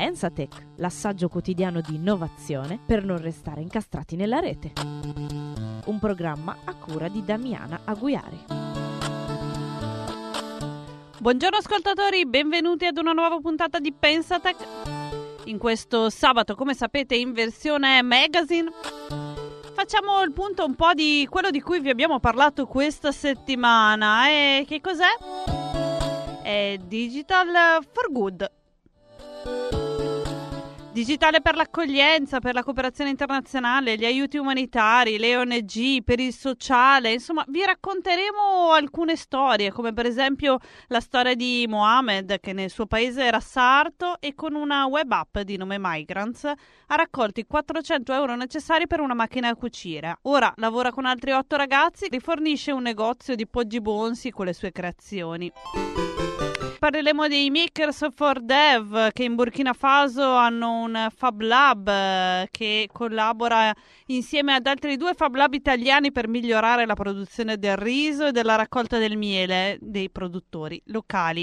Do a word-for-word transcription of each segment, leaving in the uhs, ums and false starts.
Pensatech, l'assaggio quotidiano di innovazione per non restare incastrati nella rete. Un programma a cura di Damiana Aguiari. Buongiorno ascoltatori, benvenuti ad una nuova puntata di Pensatech. In questo sabato, come sapete, in versione magazine, facciamo il punto un po' di quello di cui vi abbiamo parlato questa settimana. E che cos'è? È Digital for Good. Digitale per l'accoglienza, per la cooperazione internazionale, gli aiuti umanitari, le O N G, per il sociale. Insomma, vi racconteremo alcune storie, come per esempio la storia di Mohamed, che nel suo paese era sarto e con una web app di nome Migrants ha raccolto i quattrocento euro necessari per una macchina a cucire. Ora lavora con altri otto ragazzi, rifornisce un negozio di poggi bonsi con le sue creazioni. Parleremo dei Makers for Dev, che in Burkina Faso hanno un Fab Lab eh, che collabora insieme ad altri due Fab Lab italiani per migliorare la produzione del riso e della raccolta del miele dei produttori locali.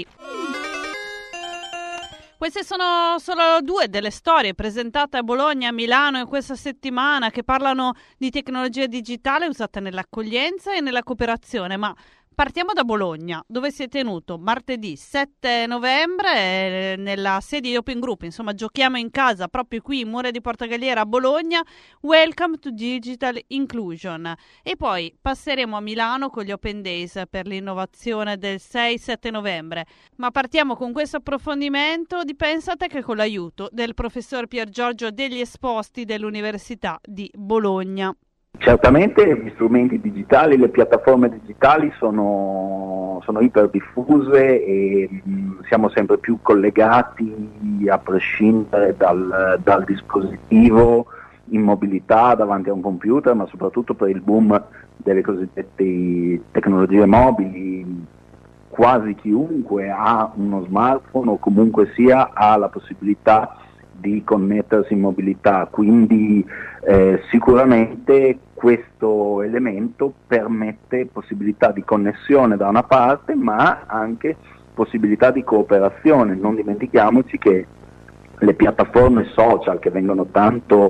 Queste sono solo due delle storie presentate a Bologna, a Milano in questa settimana, che parlano di tecnologia digitale usata nell'accoglienza e nella cooperazione, ma partiamo da Bologna, dove si è tenuto martedì sette novembre eh, nella sede di Open Group, insomma giochiamo in casa proprio qui in Mura di Porta Galliera a Bologna, Welcome to Digital Inclusion. E poi passeremo a Milano con gli Open Days per l'innovazione del sei sette novembre. Ma partiamo con questo approfondimento di Pensatech con l'aiuto del professor Pier Giorgio Degli Esposti dell'Università di Bologna. Certamente gli strumenti digitali, le piattaforme digitali sono, sono iperdifuse e mh, siamo sempre più collegati a prescindere dal, dal dispositivo in mobilità davanti a un computer, ma soprattutto per il boom delle cosiddette tecnologie mobili. Quasi chiunque ha uno smartphone o comunque sia ha la possibilità di connettersi in mobilità, quindi eh, sicuramente questo elemento permette possibilità di connessione da una parte, ma anche possibilità di cooperazione. Non dimentichiamoci che le piattaforme social che vengono tanto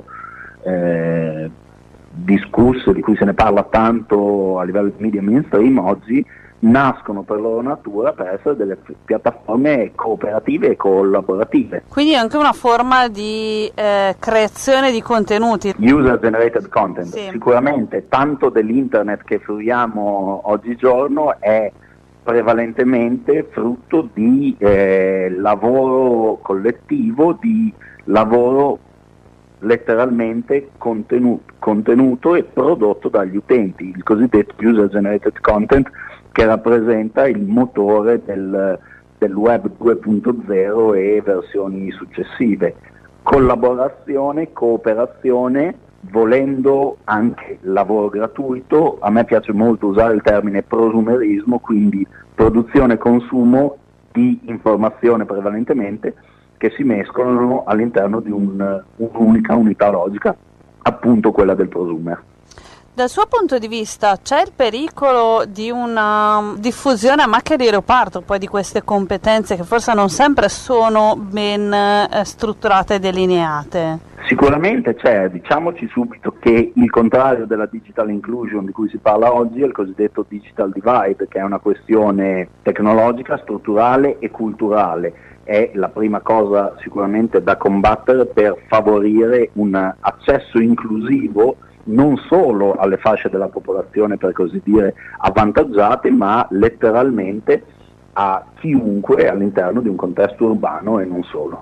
eh, discusse, di cui se ne parla tanto a livello di media mainstream oggi, nascono per loro natura per essere delle piattaforme cooperative e collaborative. Quindi è anche una forma di eh, creazione di contenuti. User generated content. Sì. Sicuramente tanto dell'internet che fruiamo oggigiorno è prevalentemente frutto di eh, lavoro collettivo, di lavoro letteralmente contenuto, contenuto e prodotto dagli utenti, il cosiddetto user generated content, che rappresenta il motore del, del web due punto zero e versioni successive. Collaborazione, cooperazione, volendo anche lavoro gratuito. A me piace molto usare il termine prosumerismo, quindi produzione e consumo di informazione prevalentemente, che si mescolano all'interno di un, un'unica unità logica, appunto quella del prosumer. Dal suo punto di vista c'è il pericolo di una diffusione a macchia di leopardo poi di queste competenze che forse non sempre sono ben eh, strutturate e delineate? Sicuramente c'è, diciamoci subito che il contrario della digital inclusion di cui si parla oggi è il cosiddetto digital divide, che è una questione tecnologica, strutturale e culturale. È la prima cosa sicuramente da combattere per favorire un accesso inclusivo non solo alle fasce della popolazione, per così dire, avvantaggiate, ma letteralmente a chiunque all'interno di un contesto urbano e non solo.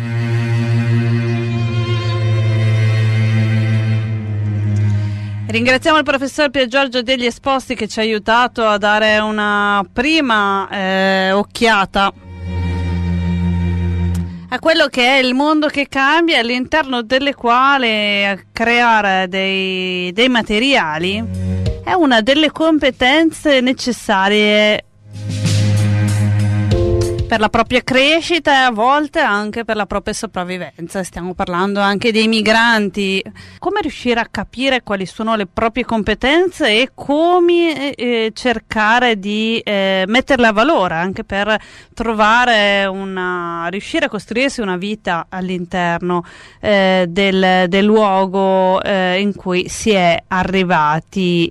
Ringraziamo il professor Pier Giorgio Degli Esposti che ci ha aiutato a dare una prima eh, occhiata a quello che è il mondo che cambia, all'interno delle quali creare dei, dei materiali è una delle competenze necessarie Per la propria crescita e a volte anche per la propria sopravvivenza. Stiamo parlando anche dei migranti. Come riuscire a capire quali sono le proprie competenze e come eh, cercare di eh, metterle a valore anche per trovare una, riuscire a costruirsi una vita all'interno eh, del, del luogo eh, in cui si è arrivati.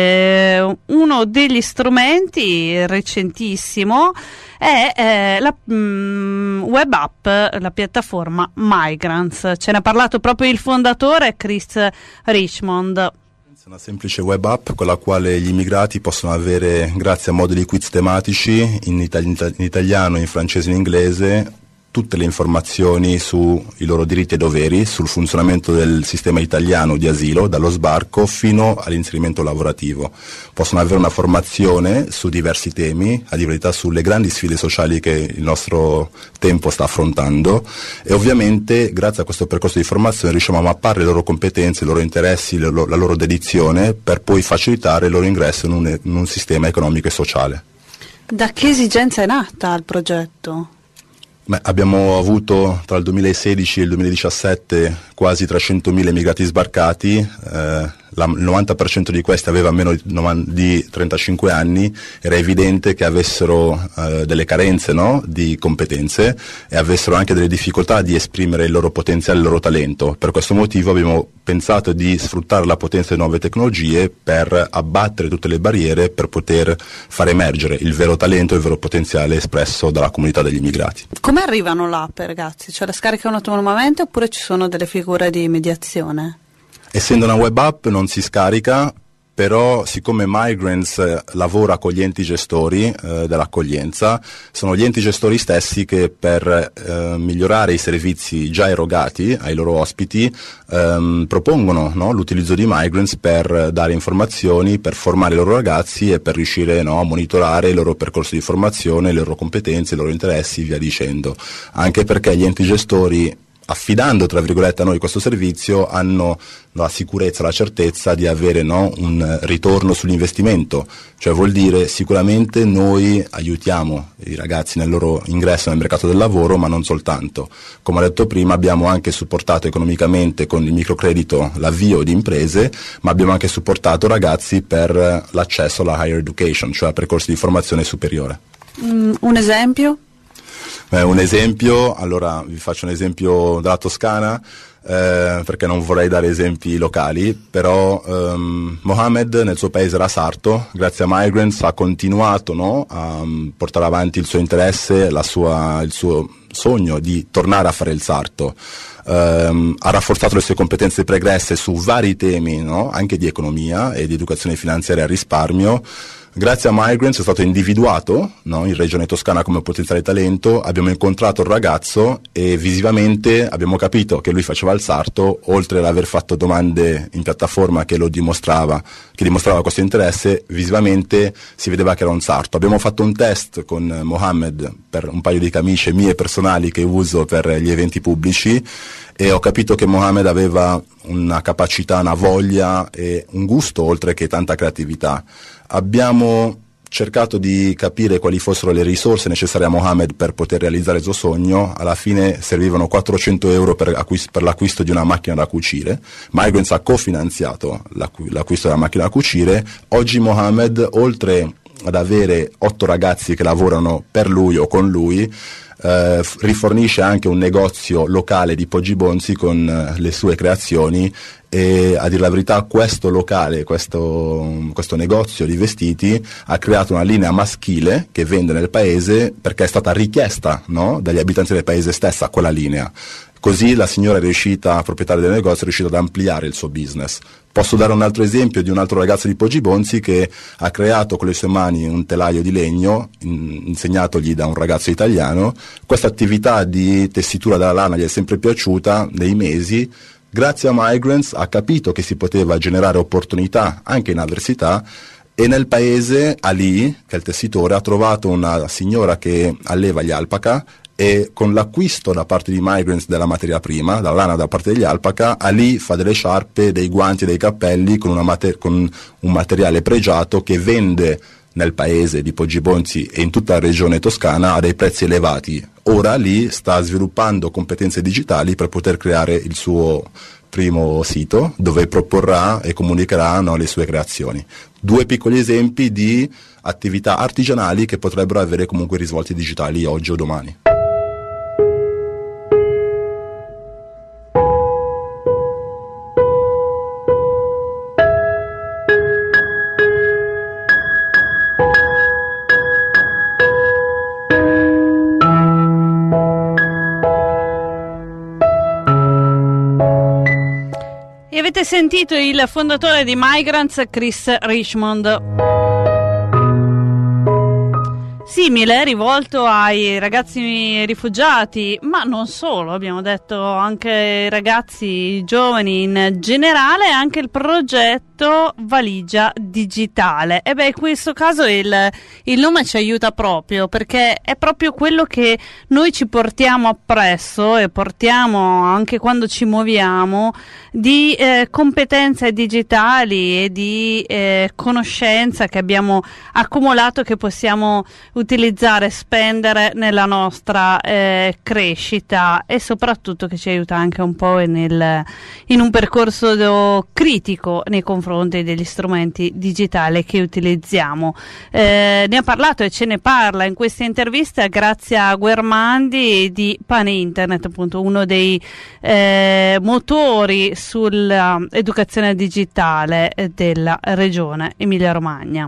Eh, uno degli strumenti recentissimo è eh, la mm, web app, la piattaforma Migrants. Ce ne ha parlato proprio il fondatore Chris Richmond. È una semplice web app con la quale gli immigrati possono avere, grazie a moduli quiz tematici in, itali- in italiano, in francese e in inglese, tutte le informazioni sui loro diritti e doveri, sul funzionamento del sistema italiano di asilo, dallo sbarco fino all'inserimento lavorativo. Possono avere una formazione su diversi temi, a di verità sulle grandi sfide sociali che il nostro tempo sta affrontando, e ovviamente grazie a questo percorso di formazione riusciamo a mappare le loro competenze, i loro interessi, le loro, la loro dedizione, per poi facilitare il loro ingresso in un, in un sistema economico e sociale. Da che esigenza è nata il progetto? Beh, abbiamo avuto tra il duemilasedici e il duemiladiciassette quasi trecentomila immigrati sbarcati, eh, la, il novanta per cento di questi aveva meno di, di trentacinque anni, era evidente che avessero eh, delle carenze, no? Di competenze, e avessero anche delle difficoltà di esprimere il loro potenziale, il loro talento. Per questo motivo abbiamo pensato di sfruttare la potenza delle nuove tecnologie per abbattere tutte le barriere, per poter far emergere il vero talento e il vero potenziale espresso dalla comunità degli immigrati. Come arrivano l'app, ragazzi? Cioè la scaricano autonomamente oppure ci sono delle figure di mediazione? Essendo una web app non si scarica, però siccome Migrants eh, lavora con gli enti gestori eh, dell'accoglienza, sono gli enti gestori stessi che per eh, migliorare i servizi già erogati ai loro ospiti ehm, propongono, no, l'utilizzo di Migrants per dare informazioni, per formare i loro ragazzi e per riuscire, no, a monitorare il loro percorso di formazione, le loro competenze, i loro interessi, via dicendo. Anche perché gli enti gestori, affidando tra virgolette a noi questo servizio, hanno la sicurezza, la certezza di avere, no, un ritorno sull'investimento, cioè vuol dire sicuramente noi aiutiamo i ragazzi nel loro ingresso nel mercato del lavoro, ma non soltanto. Come ho detto prima, abbiamo anche supportato economicamente con il microcredito l'avvio di imprese, ma abbiamo anche supportato ragazzi per l'accesso alla higher education, cioè a percorsi di formazione superiore. Mm, un esempio? Eh, un esempio, allora vi faccio un esempio dalla Toscana, eh, perché non vorrei dare esempi locali, però ehm, Mohamed nel suo paese era sarto, grazie a Migrants ha continuato, no, a um, portare avanti il suo interesse, la sua, il suo sogno di tornare a fare il sarto. Um, ha rafforzato le sue competenze pregresse su vari temi, no, anche di economia e di educazione finanziaria e risparmio. Grazie a Migrants è stato individuato, no, in Regione Toscana come potenziale talento, abbiamo incontrato il ragazzo e visivamente abbiamo capito che lui faceva il sarto, oltre ad aver fatto domande in piattaforma che lo dimostrava, che dimostrava questo interesse, visivamente si vedeva che era un sarto. Abbiamo fatto un test con Mohamed per un paio di camicie mie personali che uso per gli eventi pubblici, e ho capito che Mohamed aveva una capacità, una voglia e un gusto oltre che tanta creatività. Abbiamo cercato di capire quali fossero le risorse necessarie a Mohamed per poter realizzare il suo sogno. Alla fine servivano quattrocento euro per, acquist- per l'acquisto di una macchina da cucire. Migrants ha cofinanziato l'acqu- l'acquisto della macchina da cucire. Oggi Mohamed, oltre ad avere otto ragazzi che lavorano per lui o con lui, Uh, rifornisce anche un negozio locale di Poggi Bonzi con uh, le sue creazioni, e a dire la verità questo locale, questo, questo negozio di vestiti ha creato una linea maschile che vende nel paese perché è stata richiesta, no, dagli abitanti del paese stessa quella linea. Così la signora è riuscita, proprietaria del negozio, è riuscita ad ampliare il suo business. Posso dare un altro esempio di un altro ragazzo di Poggi Bonzi che ha creato con le sue mani un telaio di legno, in, insegnatogli da un ragazzo italiano. Questa attività di tessitura della lana gli è sempre piaciuta. Nei mesi, grazie a Migrants, ha capito che si poteva generare opportunità anche in avversità, e nel paese Ali, che è il tessitore, ha trovato una signora che alleva gli alpaca, e con l'acquisto da parte di Migrants della materia prima, dalla lana da parte degli alpaca, Ali fa delle sciarpe, dei guanti e dei cappelli con, una mater- con un materiale pregiato che vende nel paese di Poggibonsi e in tutta la regione toscana a dei prezzi elevati. Ora lì sta sviluppando competenze digitali per poter creare il suo primo sito dove proporrà e comunicherà, no, le sue creazioni. Due piccoli esempi di attività artigianali che potrebbero avere comunque risvolti digitali oggi o domani. E avete sentito il fondatore di Migrants, Chris Richmond. Simile, rivolto ai ragazzi rifugiati, ma non solo, abbiamo detto anche ai ragazzi giovani in generale, anche il progetto Valigia Digitale. E beh, in questo caso il, il nome ci aiuta proprio, perché è proprio quello che noi ci portiamo appresso e portiamo anche quando ci muoviamo, di eh, competenze digitali e di eh, conoscenza che abbiamo accumulato, che possiamo utilizzare, spendere nella nostra eh, crescita, e soprattutto che ci aiuta anche un po' nel, in un percorso critico nei confronti degli strumenti digitali che utilizziamo. Eh, ne ha parlato e ce ne parla in questa intervista Grazia Guermandi di Pane Internet, appunto uno dei eh, motori sull'educazione digitale della regione Emilia Romagna.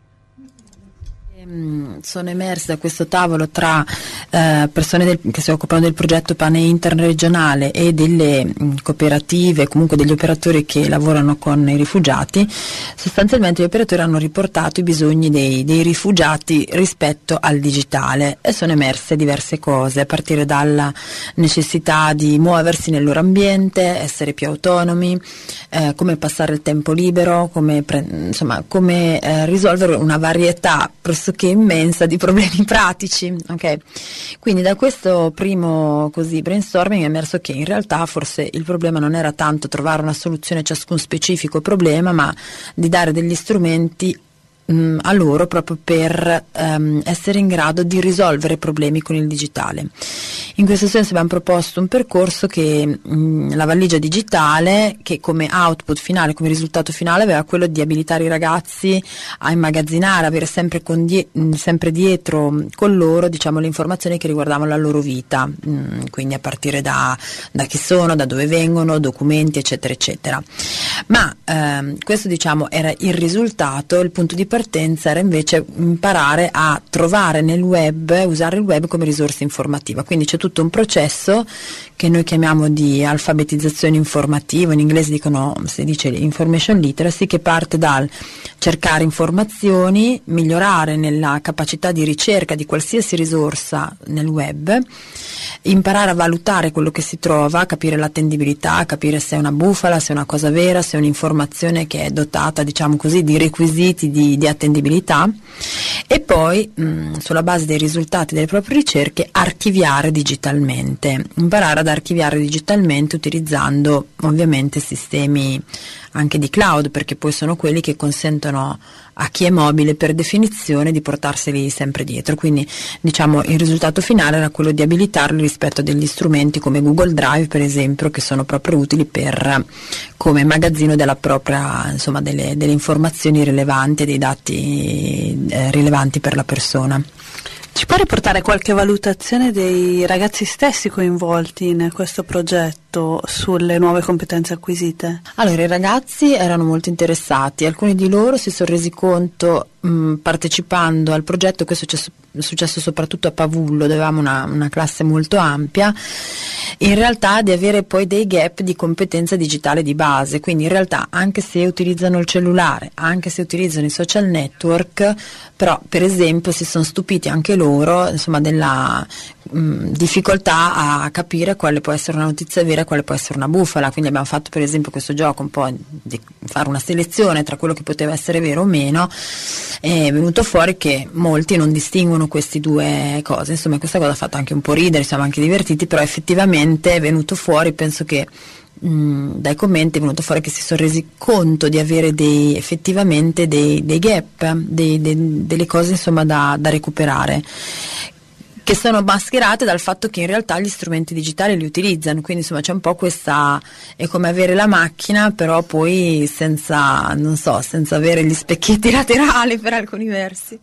Sono emerse da questo tavolo tra eh, persone del, che si occupano del progetto Pane Internet regionale e delle mh, cooperative, comunque degli operatori che lavorano con i rifugiati. Sostanzialmente gli operatori hanno riportato i bisogni dei, dei rifugiati rispetto al digitale, e sono emerse diverse cose, a partire dalla necessità di muoversi nel loro ambiente, essere più autonomi, eh, come passare il tempo libero, come, pre- insomma, come eh, risolvere una varietà pressoché immensa di problemi pratici, ok? Quindi da questo primo così brainstorming è emerso che in realtà forse il problema non era tanto trovare una soluzione a ciascun specifico problema, ma di dare degli strumenti mh, a loro proprio per um, essere in grado di risolvere problemi con il digitale. In questo senso abbiamo proposto un percorso che mh, la valigia digitale, che come output finale, come risultato finale, aveva quello di abilitare i ragazzi a immagazzinare, avere sempre, con die- mh, sempre dietro mh, con loro, diciamo, le informazioni che riguardavano la loro vita, mh, quindi a partire da, da chi sono, da dove vengono, documenti, eccetera, eccetera. Ma ehm, questo, diciamo, era il risultato. Il punto di partenza era invece imparare a trovare nel web, usare il web come risorsa informativa. Quindi c'è tutto un processo che noi chiamiamo di alfabetizzazione informativa, in inglese dicono, si dice information literacy, che parte dal cercare informazioni, migliorare nella capacità di ricerca di qualsiasi risorsa nel web, imparare a valutare quello che si trova, capire l'attendibilità, capire se è una bufala, se è una cosa vera, se è un'informazione che è dotata, diciamo così, di requisiti di, di attendibilità, e poi mh, sulla base dei risultati delle proprie ricerche archiviare digitalmente, imparare ad archiviare digitalmente utilizzando ovviamente sistemi anche di cloud, perché poi sono quelli che consentono a chi è mobile per definizione di portarseli sempre dietro. Quindi, diciamo, il risultato finale era quello di abilitarli rispetto a degli strumenti come Google Drive, per esempio, che sono proprio utili per come magazzino della propria, insomma, delle, delle informazioni rilevanti e dei dati eh, rilevanti per la persona. Ci può riportare qualche valutazione dei ragazzi stessi coinvolti in questo progetto sulle nuove competenze acquisite? Allora, i ragazzi erano molto interessati, alcuni di loro si sono resi conto mh, partecipando al progetto, questo è successo soprattutto a Pavullo, dove avevamo una, una classe molto ampia, in realtà di avere poi dei gap di competenza digitale di base. Quindi in realtà, anche se utilizzano il cellulare, anche se utilizzano i social network, però per esempio si sono stupiti anche loro, insomma, della mh, difficoltà a capire quale può essere una notizia vera e quale può essere una bufala. Quindi abbiamo fatto per esempio questo gioco un po' di fare una selezione tra quello che poteva essere vero o meno, e è venuto fuori che molti non distinguono queste due cose. Insomma, questa cosa ha fatto anche un po' ridere, siamo anche divertiti, però effettivamente è venuto fuori, penso che mh, dai commenti è venuto fuori che si sono resi conto di avere dei, effettivamente dei, dei gap, dei, dei, delle cose insomma da, da recuperare, che sono mascherate dal fatto che in realtà gli strumenti digitali li utilizzano, quindi insomma c'è un po' questa, è come avere la macchina però poi senza, non so, senza avere gli specchietti laterali per alcuni versi.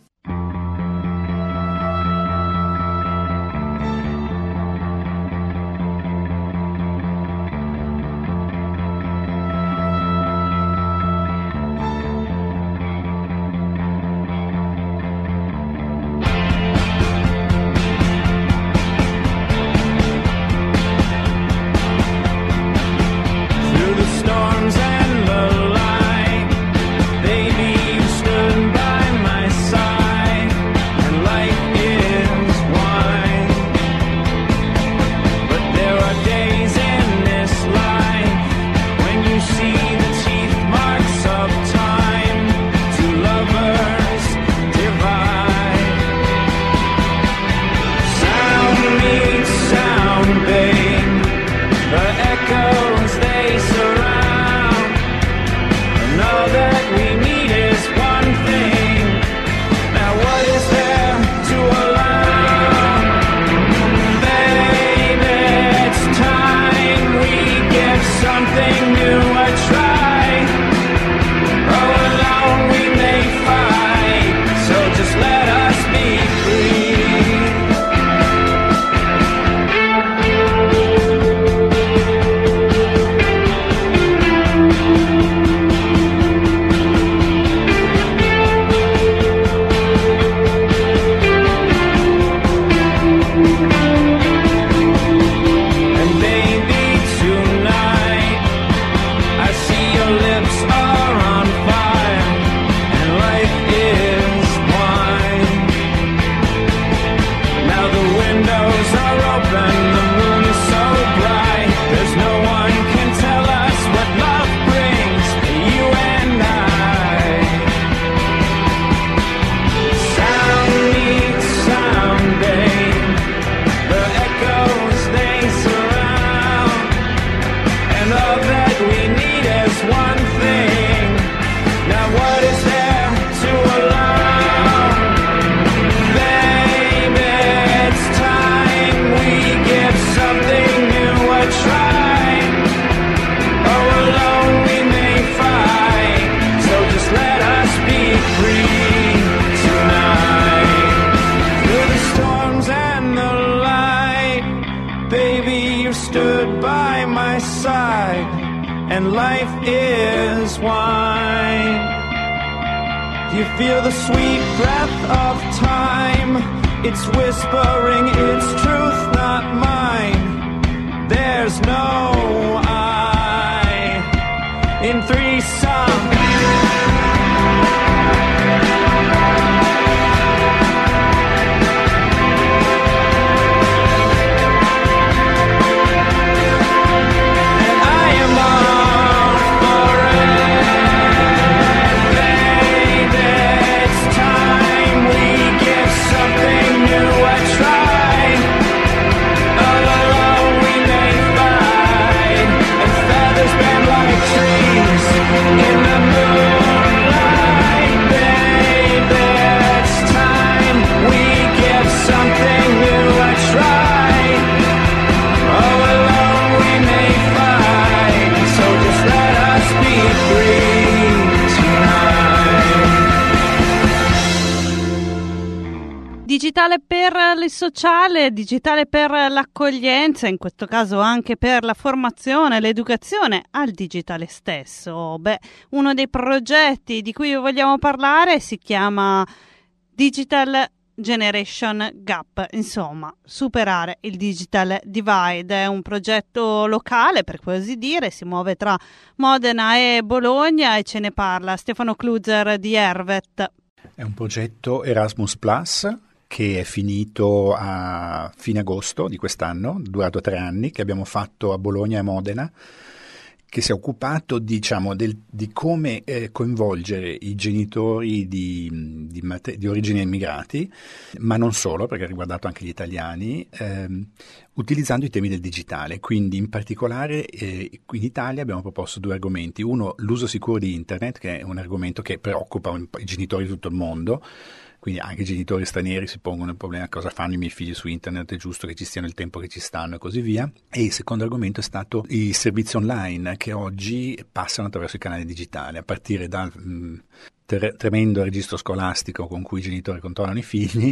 And life is wine. You feel the sweet breath of time. It's whispering its truth, not mine. There's no I in three songs. Digitale per il sociale, digitale per l'accoglienza, in questo caso anche per la formazione, l'educazione al digitale stesso. Beh, uno dei progetti di cui vogliamo parlare si chiama Digital Generation Gap, insomma, superare il digital divide. È un progetto locale, per così dire, si muove tra Modena e Bologna e ce ne parla Stefano Kluzer di Ervet. È un progetto Erasmus Plus che è finito a fine agosto di quest'anno, durato tre anni, che abbiamo fatto a Bologna e Modena, che si è occupato, diciamo, del, di come eh, coinvolgere i genitori di, di, mate- di origini immigrati, ma non solo, perché ha riguardato anche gli italiani, ehm, utilizzando i temi del digitale. Quindi in particolare eh, qui in Italia abbiamo proposto due argomenti. Uno, l'uso sicuro di Internet, che è un argomento che preoccupa un po' i genitori di tutto il mondo. Quindi anche i genitori stranieri si pongono il problema: cosa fanno i miei figli su internet, è giusto che ci stiano il tempo che ci stanno e così via. E il secondo argomento è stato i servizi online che oggi passano attraverso i canali digitali, a partire dal mh, tre- tremendo registro scolastico con cui i genitori controllano i figli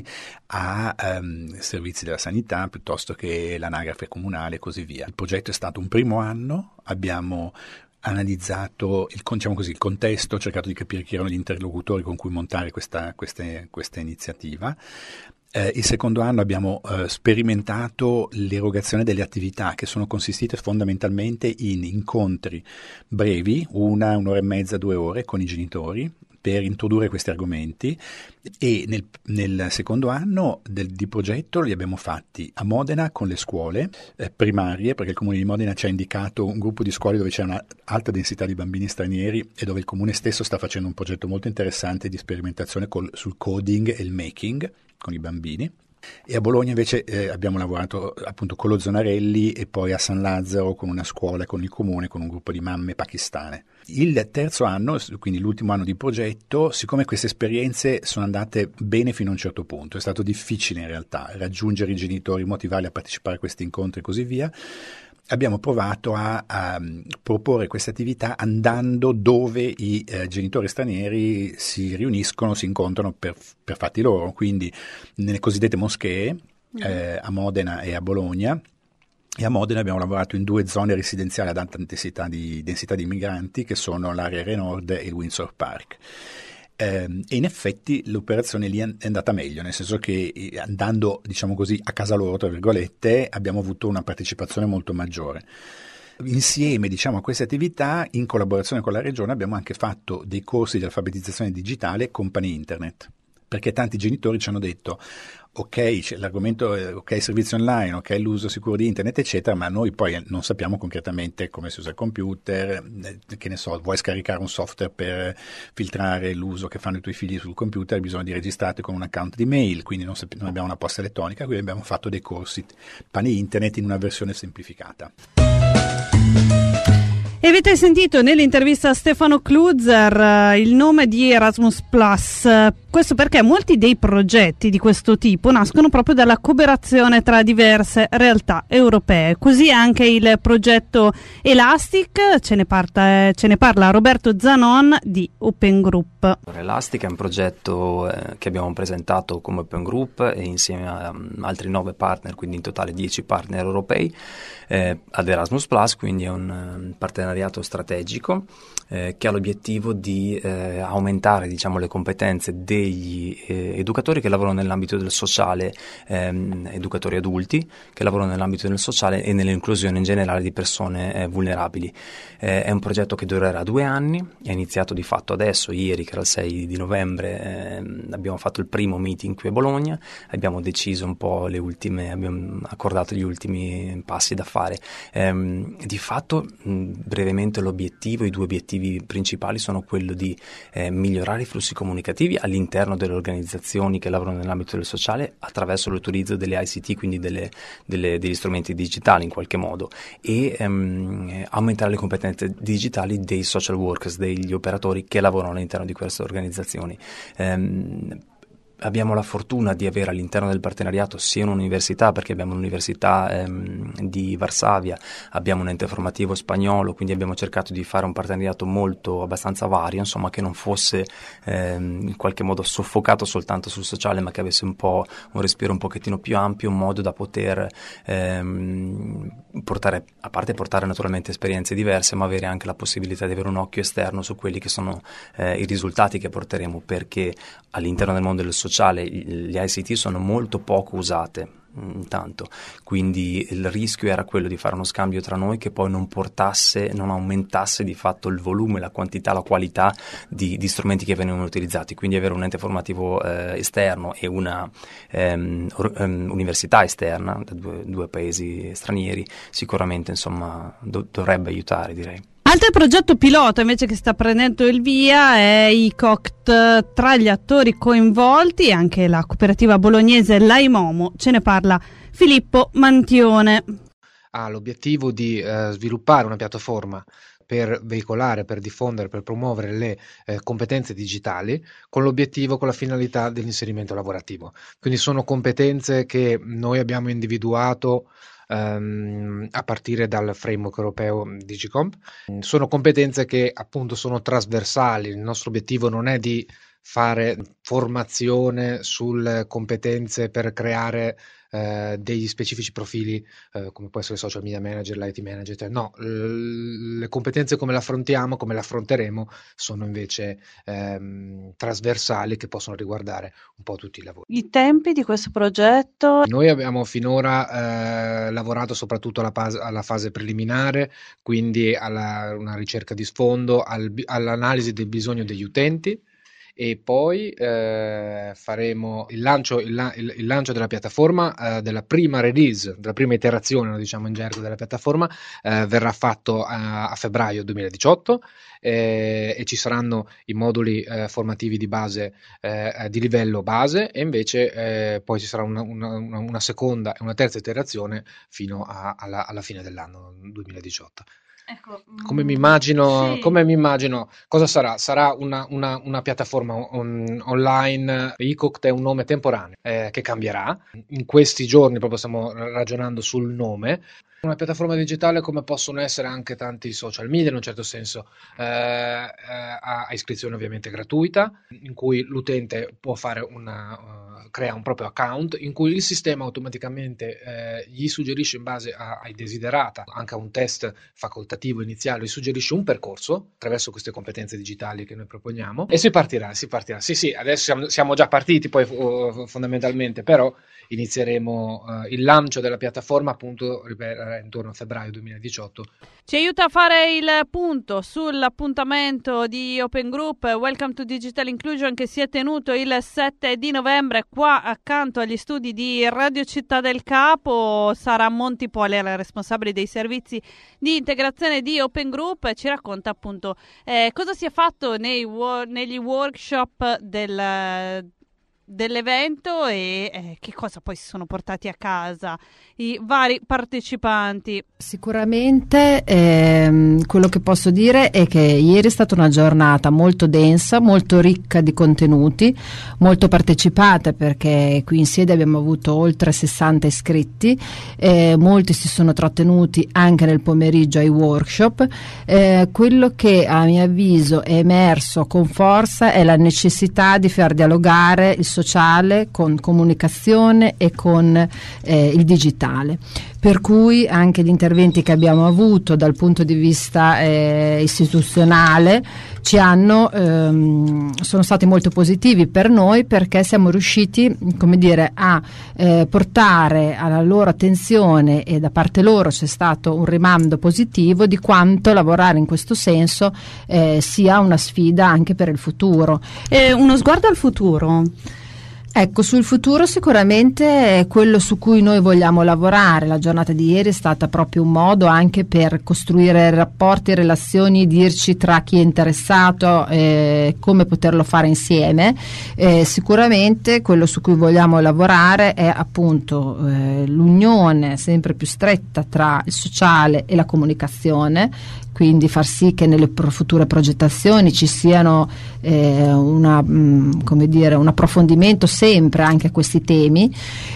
a um, servizi della sanità piuttosto che l'anagrafe comunale e così via. Il progetto è stato un primo anno, abbiamo analizzato il, diciamo così, il contesto, cercato di capire chi erano gli interlocutori con cui montare questa, queste, questa iniziativa. Eh, il secondo anno abbiamo eh, sperimentato l'erogazione delle attività che sono consistite fondamentalmente in incontri brevi, una, un'ora e mezza, due ore con i genitori, per introdurre questi argomenti, e nel, nel secondo anno del, di progetto li abbiamo fatti a Modena con le scuole eh, primarie, perché il Comune di Modena ci ha indicato un gruppo di scuole dove c'è una alta densità di bambini stranieri e dove il Comune stesso sta facendo un progetto molto interessante di sperimentazione col, sul coding e il making con i bambini. E a Bologna invece eh, abbiamo lavorato appunto con lo Zonarelli e poi a San Lazzaro con una scuola, con il comune, con un gruppo di mamme pakistane. Il terzo anno, quindi l'ultimo anno di progetto, siccome queste esperienze sono andate bene fino a un certo punto, è stato difficile in realtà raggiungere i genitori, motivarli a partecipare a questi incontri e così via, abbiamo provato a, a proporre queste attività andando dove i eh, genitori stranieri si riuniscono, si incontrano per, per fatti loro, quindi nelle cosiddette moschee eh, a Modena e a Bologna. E a Modena abbiamo lavorato in due zone residenziali ad alta densità di, densità di migranti, che sono l'area Re Nord e il Windsor Park. Eh, e in effetti l'operazione lì è andata meglio, nel senso che andando, diciamo così, a casa loro, tra virgolette, abbiamo avuto una partecipazione molto maggiore. Insieme, diciamo, a queste attività, in collaborazione con la regione, abbiamo anche fatto dei corsi di alfabetizzazione digitale con Pane Internet, perché tanti genitori ci hanno detto: ok, c'è l'argomento, ok, servizi online, ok, l'uso sicuro di internet, eccetera, ma noi poi non sappiamo concretamente come si usa il computer, che ne so, vuoi scaricare un software per filtrare l'uso che fanno i tuoi figli sul computer, hai bisogno di registrarti con un account di mail, quindi non, sap- non abbiamo una posta elettronica, quindi abbiamo fatto dei corsi Pane Internet in una versione semplificata. E avete sentito nell'intervista a Stefano Kluzer il nome di Erasmus Plus. Questo perché molti dei progetti di questo tipo nascono proprio dalla cooperazione tra diverse realtà europee. Così anche il progetto Elastic, ce ne, parta, ce ne parla Roberto Zanon di Open Group. Elastic è un progetto eh, che abbiamo presentato come Open Group e insieme a um, altri nove partner, quindi in totale dieci partner europei, eh, ad Erasmus Plus, quindi è un um, partenariato strategico eh, che ha l'obiettivo di eh, aumentare, diciamo, le competenze degli eh, educatori che lavorano nell'ambito del sociale, ehm, educatori adulti che lavorano nell'ambito del sociale e nell'inclusione in generale di persone eh, vulnerabili. Eh, è un progetto che durerà due anni, è iniziato di fatto adesso, ieri che era il sei di novembre, eh, abbiamo fatto il primo meeting qui a Bologna, abbiamo deciso un po' le ultime, abbiamo accordato gli ultimi passi da fare. Eh, di fatto, mh, brevemente l'obiettivo, i due obiettivi principali sono quello di eh, migliorare i flussi comunicativi all'interno delle organizzazioni che lavorano nell'ambito del sociale attraverso l'utilizzo delle I C T, quindi delle, delle, degli strumenti digitali in qualche modo, e ehm, aumentare le competenze digitali dei social workers, degli operatori che lavorano all'interno di queste organizzazioni. Ehm, Abbiamo la fortuna di avere all'interno del partenariato sia un'università, perché abbiamo l'università ehm, di Varsavia, abbiamo un ente formativo spagnolo, quindi abbiamo cercato di fare un partenariato molto abbastanza vario, insomma, che non fosse ehm, in qualche modo soffocato soltanto sul sociale, ma che avesse un po' un respiro un pochettino più ampio, in modo da poter ehm, portare, a parte portare naturalmente esperienze diverse, ma avere anche la possibilità di avere un occhio esterno su quelli che sono eh, i risultati che porteremo, perché all'interno del mondo del sociale gli I C T sono molto poco usate intanto, quindi il rischio era quello di fare uno scambio tra noi che poi non portasse, non aumentasse di fatto il volume, la quantità, la qualità di, di strumenti che venivano utilizzati, quindi avere un ente formativo eh, esterno e una ehm, or, um, università esterna da due, due paesi stranieri sicuramente, insomma, do, dovrebbe aiutare, direi. Altro progetto pilota invece che sta prendendo il via è I C O C T. Tra gli attori coinvolti anche la cooperativa bolognese Laimomo. Ce ne parla Filippo Mantione. Ha l'obiettivo di eh, sviluppare una piattaforma per veicolare, per diffondere, per promuovere le eh, competenze digitali con l'obiettivo, con la finalità dell'inserimento lavorativo. Quindi sono competenze che noi abbiamo individuato Um, a partire dal framework europeo Digicomp. Sono competenze che appunto sono trasversali. Il nostro obiettivo non è di fare formazione sulle competenze per creare eh, degli specifici profili eh, come può essere il social media manager, l'I T manager, cioè, no, l- le competenze come le affrontiamo, come le affronteremo sono invece ehm, trasversali, che possono riguardare un po' tutti i lavori. I tempi di questo progetto? Noi abbiamo finora eh, lavorato soprattutto alla, pas- alla fase preliminare, quindi alla una ricerca di sfondo, al, all'analisi del bisogno degli utenti, e poi eh, faremo il lancio, il, il, il lancio della piattaforma, eh, della prima release, della prima iterazione, lo diciamo in gergo, della piattaforma, eh, verrà fatto a, a febbraio duemiladiciotto eh, e ci saranno i moduli eh, formativi di base, eh, di livello base, e invece eh, poi ci sarà una, una, una seconda e una terza iterazione fino a, alla, alla fine dell'anno duemiladiciotto. Ecco, come mi immagino, sì. come mi immagino cosa sarà? Sarà una, una, una piattaforma on, online. I C O C T è un nome temporaneo eh, che cambierà. In questi giorni proprio stiamo ragionando sul nome. Una piattaforma digitale come possono essere anche tanti social media, in un certo senso, eh, eh, a iscrizione ovviamente gratuita, in cui l'utente può fare una, uh, crea un proprio account, in cui il sistema automaticamente eh, gli suggerisce, in base a, ai desiderata, anche a un test facoltativo iniziale, gli suggerisce un percorso attraverso queste competenze digitali che noi proponiamo, e si partirà, si partirà. Sì, sì, adesso siamo, siamo già partiti poi uh, fondamentalmente, però inizieremo uh, il lancio della piattaforma appunto ripeto, intorno a febbraio duemiladiciotto. Ci aiuta a fare il punto sull'appuntamento di Open Group Welcome to Digital Inclusion, che si è tenuto il sette di novembre qua accanto agli studi di Radio Città del Capo. Sara Montipoli, la responsabile dei servizi di integrazione di Open Group, ci racconta appunto eh, cosa si è fatto nei wo- negli workshop del dell'evento e eh, che cosa poi si sono portati a casa i vari partecipanti. Sicuramente ehm, quello che posso dire è che ieri è stata una giornata molto densa, molto ricca di contenuti, molto partecipata, perché qui in sede abbiamo avuto oltre sessanta iscritti, eh, molti si sono trattenuti anche nel pomeriggio ai workshop. Eh, quello che a mio avviso è emerso con forza è la necessità di far dialogare il sociale con comunicazione e con eh, il digitale, per cui anche gli interventi che abbiamo avuto dal punto di vista eh, istituzionale ci hanno ehm, sono stati molto positivi per noi, perché siamo riusciti, come dire, a eh, portare alla loro attenzione, e da parte loro c'è stato un rimando positivo di quanto lavorare in questo senso eh, sia una sfida anche per il futuro. E uno sguardo al futuro. Ecco, sul futuro sicuramente è quello su cui noi vogliamo lavorare. La giornata di ieri è stata proprio un modo anche per costruire rapporti e relazioni, dirci tra chi è interessato eh, come poterlo fare insieme. Eh, sicuramente quello su cui vogliamo lavorare è appunto eh, l'unione sempre più stretta tra il sociale e la comunicazione, quindi far sì che nelle pro- future progettazioni ci siano eh, una, mh, come dire, un approfondimento sempre anche a questi temi,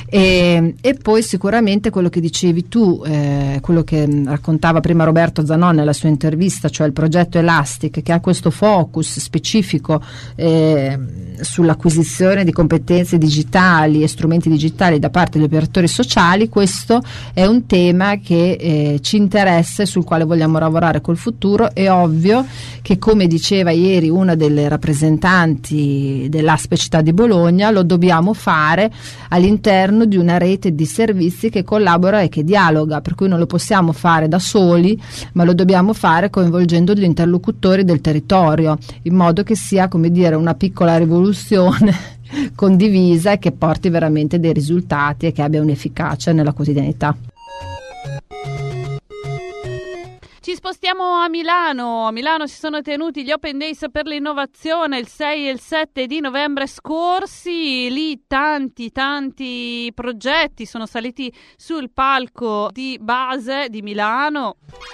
e, e poi sicuramente quello che dicevi tu, eh, quello che raccontava prima Roberto Zanon nella sua intervista, cioè il progetto Elastic, che ha questo focus specifico eh, sull'acquisizione di competenze digitali e strumenti digitali da parte degli operatori sociali. Questo è un tema che eh, ci interessa e sul quale vogliamo lavorare col futuro. È ovvio che, come diceva ieri una delle rappresentanti dell'A S P E Città di Bologna, lo dobbiamo fare all'interno di una rete di servizi che collabora e che dialoga, per cui non lo possiamo fare da soli, ma lo dobbiamo fare coinvolgendo gli interlocutori del territorio, in modo che sia, come dire, una piccola rivoluzione condivisa e che porti veramente dei risultati e che abbia un'efficacia nella quotidianità. Ci Ci spostiamo a Milano. A Milano si sono tenuti gli Open Days per l'innovazione il sei e il sette di novembre scorsi. Lì tanti, tanti progetti sono saliti sul palco di base di Milano.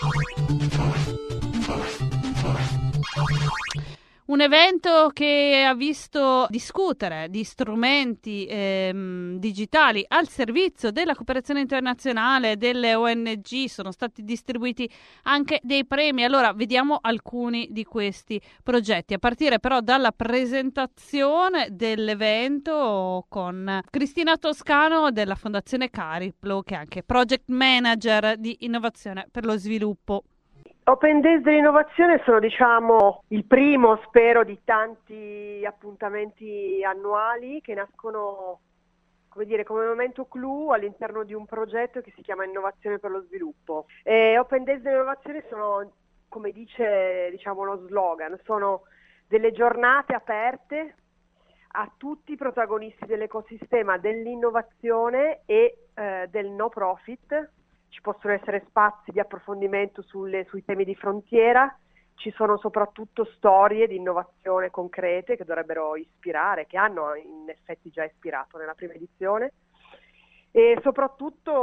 Un evento che ha visto discutere di strumenti ehm, digitali al servizio della cooperazione internazionale, delle O N G, sono stati distribuiti anche dei premi. Allora, vediamo alcuni di questi progetti, a partire però dalla presentazione dell'evento con Cristina Toscano della Fondazione Cariplo, che è anche Project Manager di Innovazione per lo Sviluppo. Open Days dell'innovazione sono, diciamo, il primo, spero, di tanti appuntamenti annuali che nascono, come dire, come momento clou all'interno di un progetto che si chiama Innovazione per lo Sviluppo. E Open Days dell'innovazione sono, come dice, diciamo, lo slogan, sono delle giornate aperte a tutti i protagonisti dell'ecosistema dell'innovazione e eh, del no profit. Ci possono essere spazi di approfondimento sulle, sui temi di frontiera, ci sono soprattutto storie di innovazione concrete che dovrebbero ispirare, che hanno in effetti già ispirato nella prima edizione, e soprattutto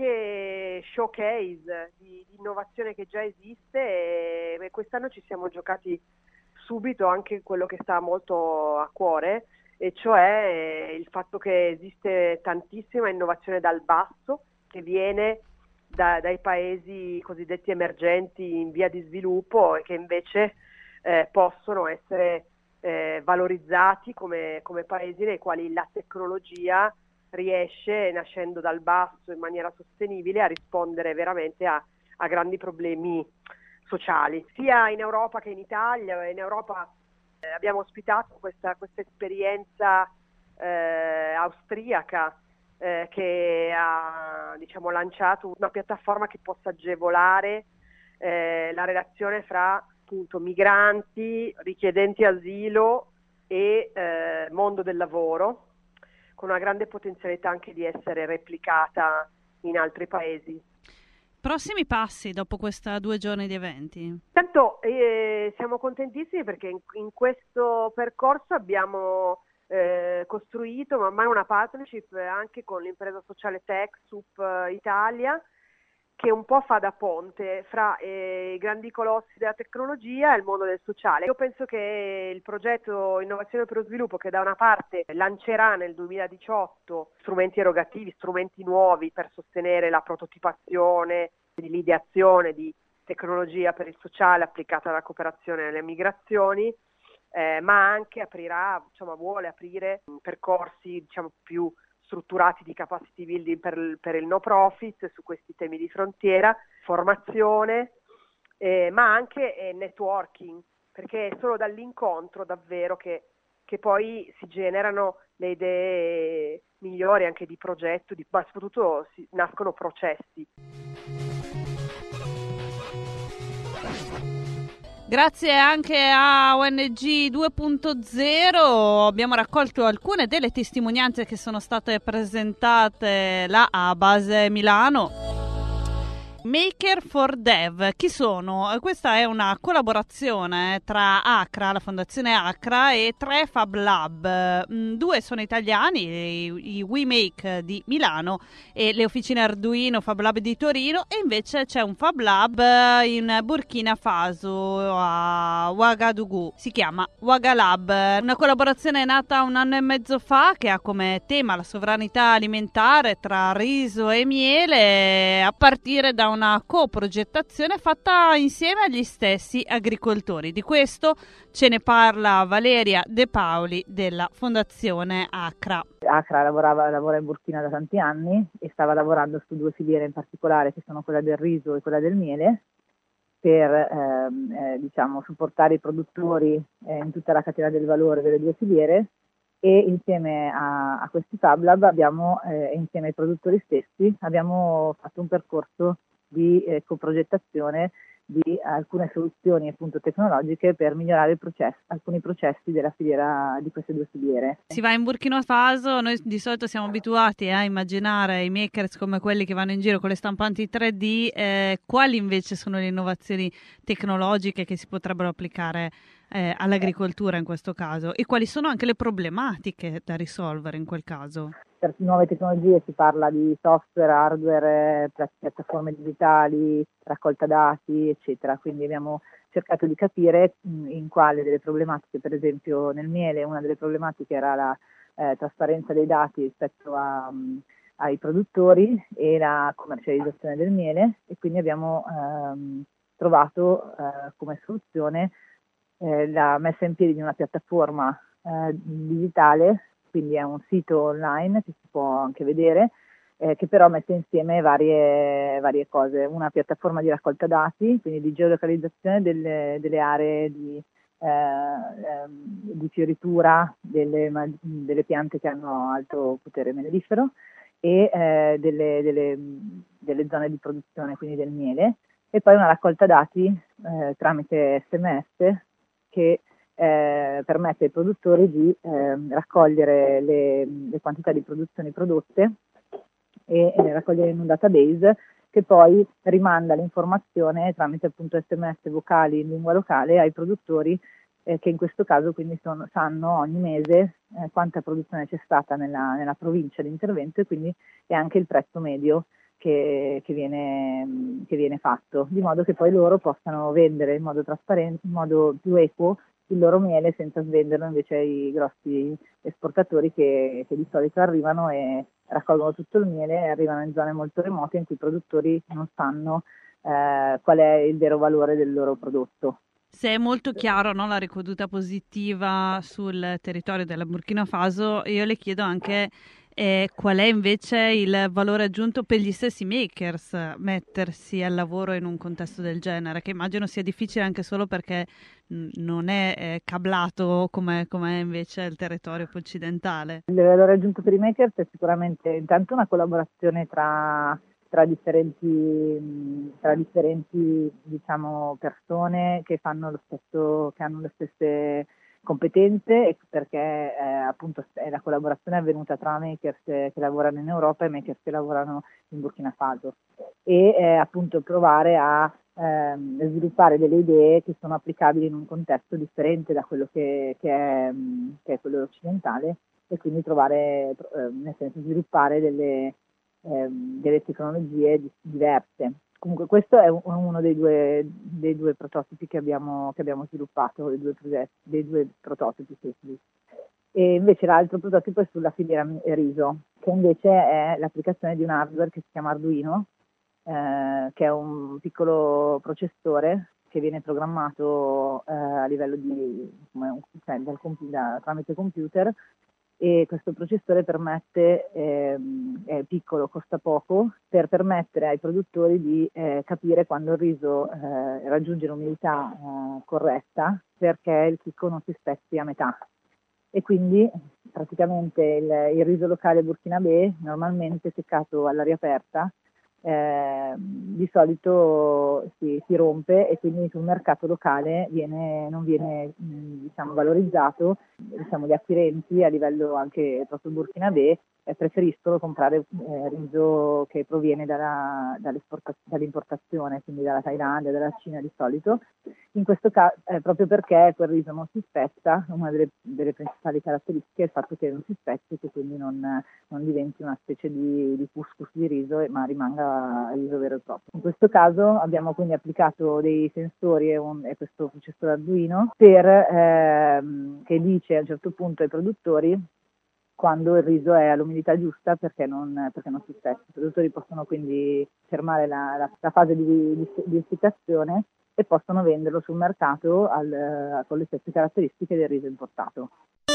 anche showcase di, di innovazione che già esiste, e, e quest'anno ci siamo giocati subito anche quello che sta molto a cuore, e cioè il fatto che esiste tantissima innovazione dal basso che viene Da, dai paesi cosiddetti emergenti in via di sviluppo e che invece eh, possono essere eh, valorizzati come, come paesi nei quali la tecnologia riesce, nascendo dal basso in maniera sostenibile, a rispondere veramente a, a grandi problemi sociali. Sia in Europa che in Italia. In Europa eh, abbiamo ospitato questa, questa esperienza eh, austriaca Eh, che ha, diciamo, lanciato una piattaforma che possa agevolare eh, la relazione fra, appunto, migranti, richiedenti asilo e eh, mondo del lavoro, con una grande potenzialità anche di essere replicata in altri paesi. Prossimi passi dopo questa due giorni di eventi? Tanto eh, siamo contentissimi perché in, in questo percorso abbiamo Eh, costruito man mano una partnership anche con l'impresa sociale TechSoup Italia, che un po' fa da ponte fra eh, i grandi colossi della tecnologia e il mondo del sociale. Io penso che il progetto Innovazione per lo Sviluppo, che da una parte lancerà nel duemiladiciotto strumenti erogativi, strumenti nuovi per sostenere la prototipazione, l'ideazione di tecnologia per il sociale applicata alla cooperazione e alle migrazioni, Eh, ma anche aprirà, insomma, vuole aprire percorsi, diciamo, più strutturati di capacity building per, per il no profit su questi temi di frontiera, formazione, eh, ma anche eh, networking, perché è solo dall'incontro davvero che, che poi si generano le idee migliori anche di progetto, di, ma soprattutto si, nascono processi. Grazie anche a O N G due punto zero abbiamo raccolto alcune delle testimonianze che sono state presentate là a base Milano. Maker for Dev, chi sono? Questa è una collaborazione tra Accra, la fondazione Accra, e tre Fab Lab. Due sono italiani, i WeMake di Milano e le officine Arduino Fab Lab di Torino, e invece c'è un Fab Lab in Burkina Faso, a Ouagadougou, si chiama Ouagalab. Una collaborazione nata un anno e mezzo fa che ha come tema la sovranità alimentare tra riso e miele, a partire da una coprogettazione fatta insieme agli stessi agricoltori. Di questo ce ne parla Valeria De Paoli della Fondazione Accra. Accra lavorava, lavora in Burkina da tanti anni e stava lavorando su due filiere in particolare, che sono quella del riso e quella del miele, per ehm, eh, diciamo, supportare i produttori eh, in tutta la catena del valore delle due filiere, e insieme a, a questi Fab Lab abbiamo, eh, insieme ai produttori stessi, abbiamo fatto un percorso di eh, coprogettazione di alcune soluzioni appunto tecnologiche per migliorare il processo, alcuni processi della filiera, di queste due filiere. Si va in Burkina Faso, noi di solito siamo abituati a immaginare i makers come quelli che vanno in giro con le stampanti tre D, eh, quali invece sono le innovazioni tecnologiche che si potrebbero applicare eh, all'agricoltura in questo caso, e quali sono anche le problematiche da risolvere in quel caso? Per nuove tecnologie si parla di software, hardware, piattaforme digitali, raccolta dati, eccetera. Quindi abbiamo cercato di capire in quale delle problematiche, per esempio nel miele, una delle problematiche era la eh, trasparenza dei dati rispetto a, um, ai produttori e la commercializzazione del miele, e quindi abbiamo um, trovato uh, come soluzione eh, la messa in piedi di una piattaforma uh, digitale. Quindi è un sito online che si può anche vedere, eh, che però mette insieme varie, varie cose. Una piattaforma di raccolta dati, quindi di geolocalizzazione delle, delle aree di, eh, di fioritura delle, delle piante che hanno alto potere mellifero e eh, delle, delle, delle zone di produzione, quindi del miele, e poi una raccolta dati eh, tramite S M S che Eh, permette ai produttori di eh, raccogliere le, le quantità di produzioni prodotte e eh, raccogliere in un database che poi rimanda l'informazione tramite appunto S M S vocali in lingua locale ai produttori, eh, che in questo caso quindi sono, sanno ogni mese eh, quanta produzione c'è stata nella, nella provincia di intervento, e quindi è anche il prezzo medio che, che, viene, che viene fatto, di modo che poi loro possano vendere in modo trasparente, in modo più equo il loro miele, senza svenderlo invece ai grossi esportatori che, che di solito arrivano e raccolgono tutto il miele e arrivano in zone molto remote in cui i produttori non sanno eh, qual è il vero valore del loro prodotto. Se è molto chiaro, no, la ricaduta positiva sul territorio della Burkina Faso, io le chiedo anche eh, qual è invece il valore aggiunto per gli stessi makers mettersi al lavoro in un contesto del genere, che immagino sia difficile anche solo perché mh, non è eh, cablato come è invece il territorio occidentale. Il valore aggiunto per i makers è sicuramente intanto una collaborazione tra tra differenti, tra differenti diciamo, persone che fanno lo stesso, che hanno le stesse competenze, e perché eh, appunto la collaborazione è avvenuta tra makers che lavorano in Europa e makers che lavorano in Burkina Faso, e eh, appunto provare a eh, sviluppare delle idee che sono applicabili in un contesto differente da quello che, che, è, che è quello occidentale, e quindi trovare, eh, nel senso sviluppare delle delle tecnologie diverse. Comunque questo è uno dei due, dei due prototipi che abbiamo, che abbiamo sviluppato, dei due progetti, dei due prototipi. E invece l'altro prototipo è sulla filiera riso, che invece è l'applicazione di un hardware che si chiama Arduino, eh, che è un piccolo processore che viene programmato eh, a livello di come un, cioè, dal, da, tramite computer. E questo processore permette, ehm, è piccolo, costa poco, per permettere ai produttori di eh, capire quando il riso eh, raggiunge l'umidità eh, corretta, perché il chicco non si spezzi a metà. E quindi praticamente il, il riso locale burkinabè, normalmente seccato all'aria aperta, eh, di solito si, si rompe, e quindi sul mercato locale viene, non viene mh, diciamo, valorizzato. Diciamo, gli acquirenti a livello anche proprio burkinabè eh, preferiscono comprare eh, riso che proviene dalla, dall'importazione, quindi dalla Thailandia, dalla Cina di solito. In questo caso eh, proprio perché quel riso non si spezza, una delle, delle principali caratteristiche è il fatto che non si spezzi e che quindi non, non diventi una specie di, di couscous di riso, ma rimanga riso vero e proprio. In questo caso abbiamo quindi applicato dei sensori e, un, e questo processore Arduino per, ehm, che dice a un certo punto ai produttori quando il riso è all'umidità giusta, perché non, perché non si spezza. I produttori possono quindi fermare la, la, la fase di, di, di essiccazione e possono venderlo sul mercato al, con le stesse caratteristiche del riso importato.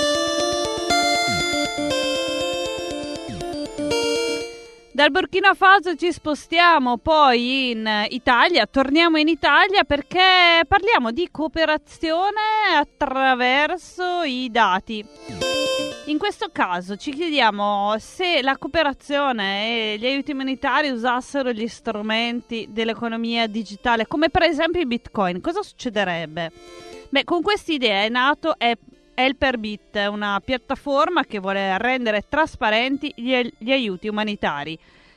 Dal Burkina Faso ci spostiamo poi in Italia, torniamo in Italia perché parliamo di cooperazione attraverso i dati. In questo caso ci chiediamo se la cooperazione e gli aiuti umanitari usassero gli strumenti dell'economia digitale, come per esempio i bitcoin, cosa succederebbe? Beh, con questa idea è nato Helperbit, una piattaforma che vuole rendere trasparenti gli, gli aiuti umanitari.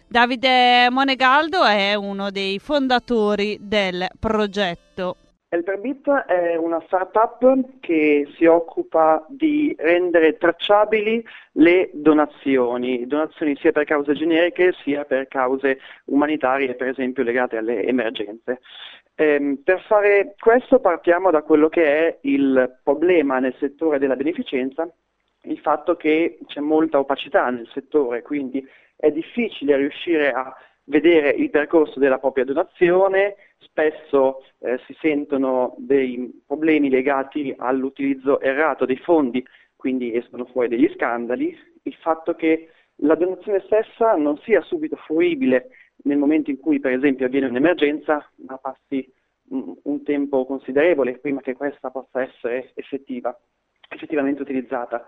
Davide Monegaldo è uno dei fondatori del progetto. Helperbit è una startup che si occupa di rendere tracciabili le donazioni, donazioni sia per cause generiche sia per cause umanitarie, per esempio legate alle emergenze. Eh, per fare questo partiamo da quello che è il problema nel settore della beneficenza, il fatto che c'è molta opacità nel settore, quindi è difficile riuscire a vedere il percorso della propria donazione, spesso eh, si sentono dei problemi legati all'utilizzo errato dei fondi, quindi escono fuori degli scandali, il fatto che la donazione stessa non sia subito fruibile nel momento in cui per esempio avviene un'emergenza, ma passi un, un tempo considerevole prima che questa possa essere effettiva, effettivamente utilizzata.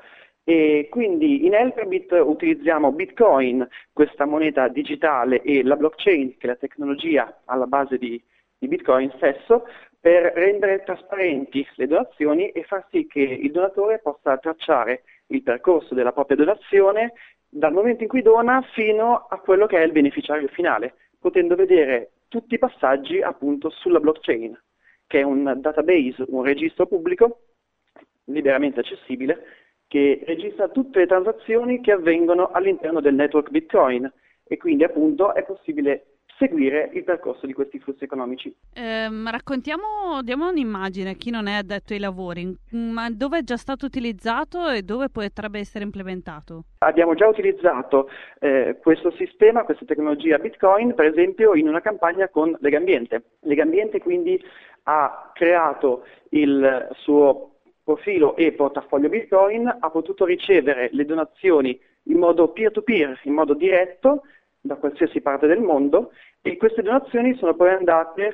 E quindi in Helperbit utilizziamo Bitcoin, questa moneta digitale, e la blockchain, che è la tecnologia alla base di, di Bitcoin stesso, per rendere trasparenti le donazioni e far sì che il donatore possa tracciare il percorso della propria donazione dal momento in cui dona fino a quello che è il beneficiario finale, potendo vedere tutti i passaggi appunto sulla blockchain, che è un database, un registro pubblico liberamente accessibile, che registra tutte le transazioni che avvengono all'interno del network Bitcoin e quindi appunto è possibile seguire il percorso di questi flussi economici. Eh, raccontiamo, diamo un'immagine a chi non è addetto ai lavori, ma dove è già stato utilizzato e dove potrebbe essere implementato? Abbiamo già utilizzato eh, questo sistema, questa tecnologia Bitcoin, per esempio in una campagna con Legambiente. Legambiente quindi ha creato il suo profilo e portafoglio Bitcoin, ha potuto ricevere le donazioni in modo peer-to-peer, in modo diretto, da qualsiasi parte del mondo, e queste donazioni sono poi andate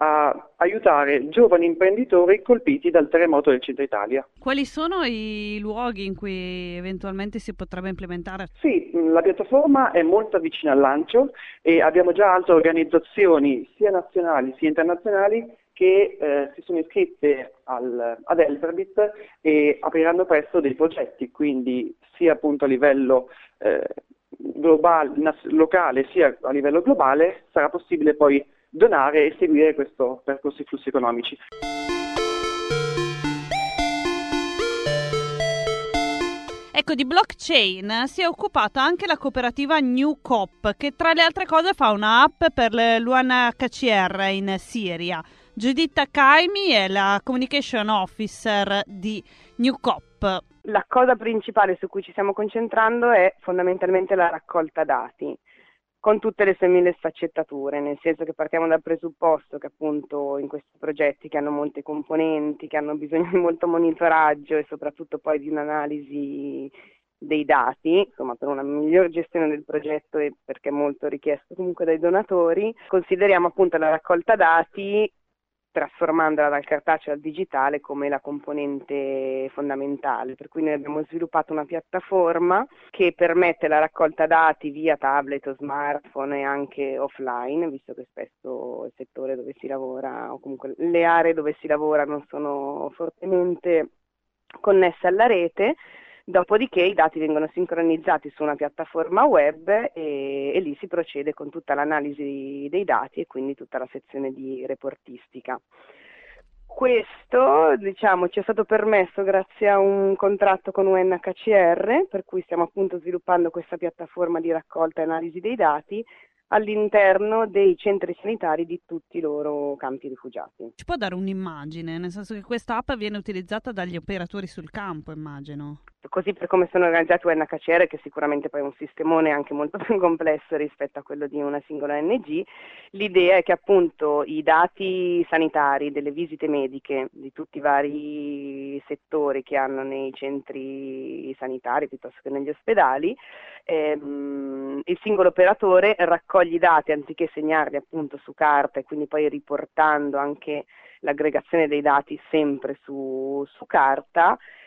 a aiutare giovani imprenditori colpiti dal terremoto del centro Italia. Quali sono i luoghi in cui eventualmente si potrebbe implementare? Sì, la piattaforma è molto vicina al lancio e abbiamo già altre organizzazioni sia nazionali sia internazionali che eh, si sono iscritte al, ad Helperbit e apriranno presto dei progetti, quindi sia appunto a livello eh, globale, nas- locale sia a livello globale sarà possibile poi donare e seguire questo percorso di flussi economici. Ecco, di blockchain si è occupata anche la cooperativa New Cop, che tra le altre cose fa una app per l'U N H C R in Siria. Giuditta Caimi è la communication officer di New Cop. La cosa principale su cui ci stiamo concentrando è fondamentalmente la raccolta dati, con tutte le sue mille sfaccettature, nel senso che partiamo dal presupposto che appunto in questi progetti che hanno molte componenti, che hanno bisogno di molto monitoraggio e soprattutto poi di un'analisi dei dati, insomma per una migliore gestione del progetto e perché è molto richiesto comunque dai donatori, consideriamo appunto la raccolta dati trasformandola dal cartaceo al digitale come la componente fondamentale, per cui noi abbiamo sviluppato una piattaforma che permette la raccolta dati via tablet o smartphone e anche offline, visto che spesso il settore dove si lavora o comunque le aree dove si lavora non sono fortemente connesse alla rete. Dopodiché i dati vengono sincronizzati su una piattaforma web e, e lì si procede con tutta l'analisi dei dati e quindi tutta la sezione di reportistica. Questo, diciamo, ci è stato permesso grazie a un contratto con U N H C R, per cui stiamo appunto sviluppando questa piattaforma di raccolta e analisi dei dati all'interno dei centri sanitari di tutti i loro campi rifugiati. Ci può dare un'immagine, nel senso che questa app viene utilizzata dagli operatori sul campo, immagino? Così per come sono organizzati U N H C R, che sicuramente poi è un sistemone anche molto più complesso rispetto a quello di una singola O N G, l'idea è che appunto i dati sanitari delle visite mediche di tutti i vari settori che hanno nei centri sanitari piuttosto che negli ospedali, ehm, il singolo operatore raccoglie i dati anziché segnarli appunto su carta e quindi poi riportando anche l'aggregazione dei dati sempre su, su carta,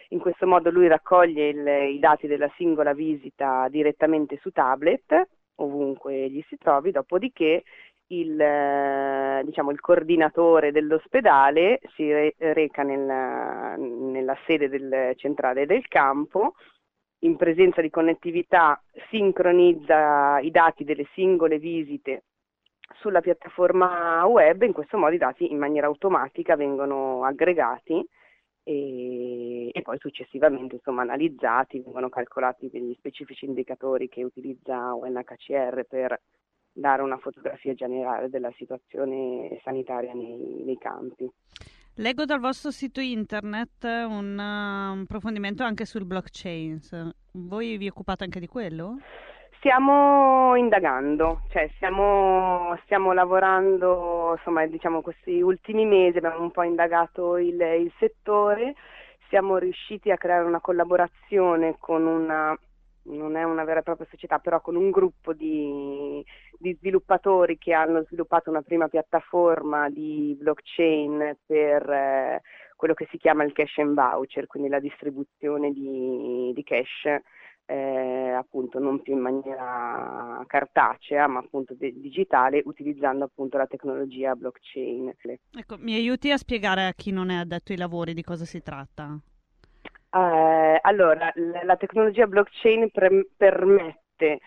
In questo modo lui raccoglie il, i dati della singola visita direttamente su tablet, ovunque gli si trovi, dopodiché il, eh, diciamo, il coordinatore dell'ospedale si re- reca nella, nella sede del, centrale del campo, in presenza di connettività sincronizza i dati delle singole visite sulla piattaforma web, in questo modo i dati in maniera automatica vengono aggregati e, e poi successivamente insomma, analizzati, vengono calcolati degli specifici indicatori che utilizza U N H C R per dare una fotografia generale della situazione sanitaria nei, nei campi. Leggo dal vostro sito internet un uh, approfondimento anche sul blockchain. Voi vi occupate anche di quello? Stiamo indagando, cioè stiamo, stiamo lavorando, insomma, diciamo questi ultimi mesi abbiamo un po' indagato il, il settore, siamo riusciti a creare una collaborazione con una, non è una vera e propria società, però con un gruppo di, di sviluppatori che hanno sviluppato una prima piattaforma di blockchain per eh, quello che si chiama il cash and voucher, quindi la distribuzione di, di cash. Eh, appunto non più in maniera cartacea ma appunto de- digitale, utilizzando appunto la tecnologia blockchain. Ecco, mi aiuti a spiegare a chi non è addetto ai lavori di cosa si tratta? Eh, allora, l- la tecnologia blockchain pre- permette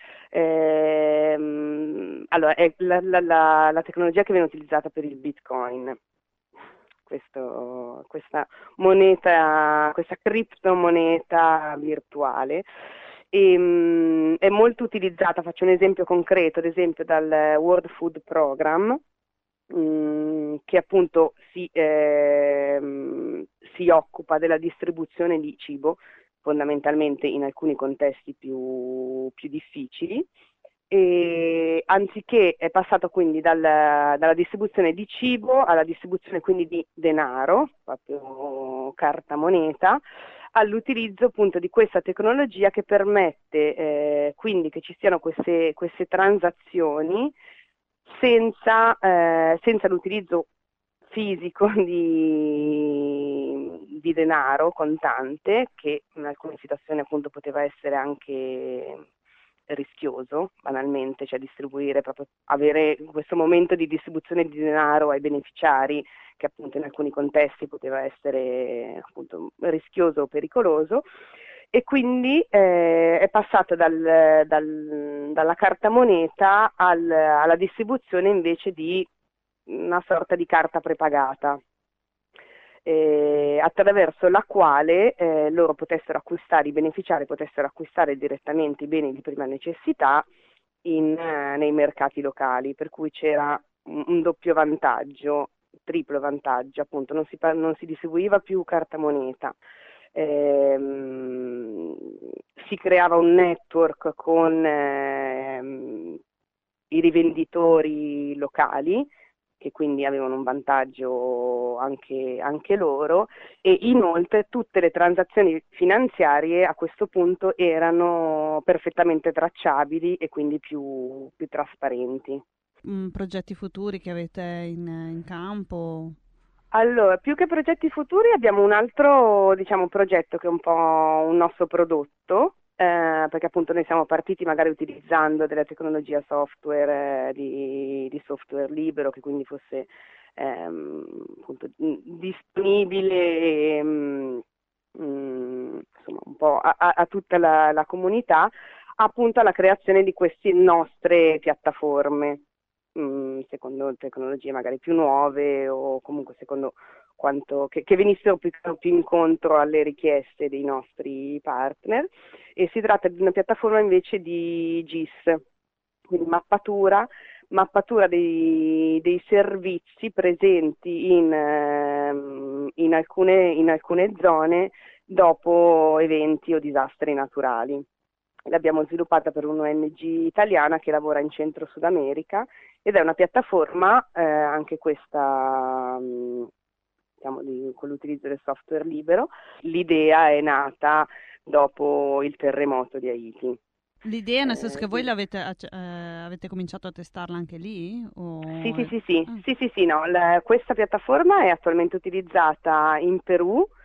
ehm, allora, è la, la, la, la tecnologia che viene utilizzata per il Bitcoin. Questo, questa moneta, questa criptomoneta virtuale. E, mh, è molto utilizzata, faccio un esempio concreto, ad esempio dal World Food Program, mh, che appunto si, eh, si occupa della distribuzione di cibo, fondamentalmente in alcuni contesti più, più difficili. E anziché è passato quindi dal, dalla distribuzione di cibo alla distribuzione quindi di denaro, proprio carta moneta, all'utilizzo appunto di questa tecnologia che permette eh, quindi che ci siano queste, queste transazioni senza, eh, senza l'utilizzo fisico di, di denaro contante, che in alcune situazioni appunto poteva essere anche rischioso, banalmente, cioè distribuire proprio, avere questo momento di distribuzione di denaro ai beneficiari che appunto in alcuni contesti poteva essere appunto rischioso o pericoloso, e quindi eh, è passato dal, dal, dalla carta moneta al, alla distribuzione invece di una sorta di carta prepagata. Eh, attraverso la quale eh, loro potessero acquistare, i beneficiari potessero acquistare direttamente i beni di prima necessità in, eh, nei mercati locali, per cui c'era un, un doppio vantaggio, triplo vantaggio, appunto non si, non si distribuiva più carta moneta, ehm, si creava un network con ehm, i rivenditori locali, che quindi avevano un vantaggio anche, anche loro, e inoltre tutte le transazioni finanziarie a questo punto erano perfettamente tracciabili e quindi più, più trasparenti. Mm, progetti futuri che avete in, in campo? Allora, più che progetti futuri abbiamo un altro, diciamo, progetto che è un po' un nostro prodotto, Eh, perché appunto noi siamo partiti magari utilizzando della tecnologia software, eh, di, di software libero, che quindi fosse ehm, appunto, disponibile e, mh, mh, insomma, un po' a, a, a tutta la, la comunità, appunto alla creazione di queste nostre piattaforme, mh, secondo tecnologie magari più nuove o comunque secondo quanto, che, che venissero più, più incontro alle richieste dei nostri partner. E si tratta di una piattaforma invece di G I S, quindi mappatura, mappatura dei, dei servizi presenti in, ehm, in, alcune, in alcune zone dopo eventi o disastri naturali. L'abbiamo sviluppata per un'O N G italiana che lavora in Centro Sud America ed è una piattaforma, eh, anche questa, mh, diciamo, di, con l'utilizzo del software libero. L'idea è nata dopo il terremoto di Haiti. L'idea nel senso che voi l'avete, eh, avete cominciato a testarla anche lì? O... Sì, sì, sì, sì, ah. sì, sì, sì no. La, questa piattaforma è attualmente utilizzata in Perù,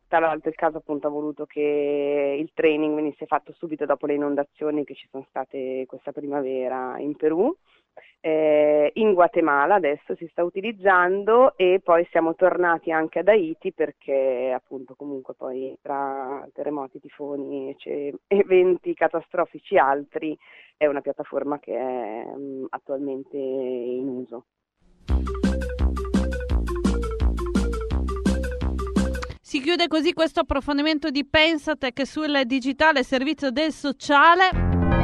Tra l'altro il caso appunto ha voluto che il training venisse fatto subito dopo le inondazioni che ci sono state questa primavera in Perù. Eh, in Guatemala adesso si sta utilizzando e poi siamo tornati anche ad Haiti perché appunto comunque poi tra terremoti, tifoni, cioè, eventi catastrofici altri è una piattaforma che è mh, attualmente in uso. Si chiude così questo approfondimento di Pensatech sul digitale servizio del sociale.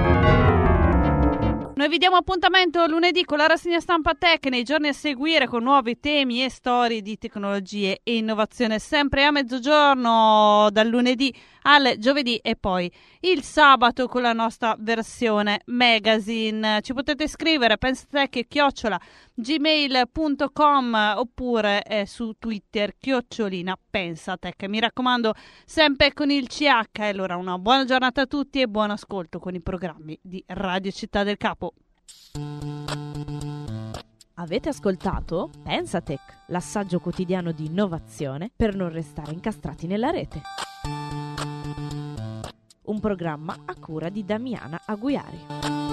Noi vi diamo appuntamento lunedì con la rassegna stampa Tech, nei giorni a seguire con nuovi temi e storie di tecnologie e innovazione, sempre a mezzogiorno dal lunedì al giovedì e poi il sabato con la nostra versione magazine. Ci potete scrivere pensatech chiocciola gmail punto com oppure eh, su Twitter chiocciolina Pensatech. Mi raccomando, sempre con il C H. E allora una buona giornata a tutti e buon ascolto con i programmi di Radio Città del Capo. Avete ascoltato Pensatech, l'assaggio quotidiano di innovazione per non restare incastrati nella rete. Un programma a cura di Damiana Aguiari.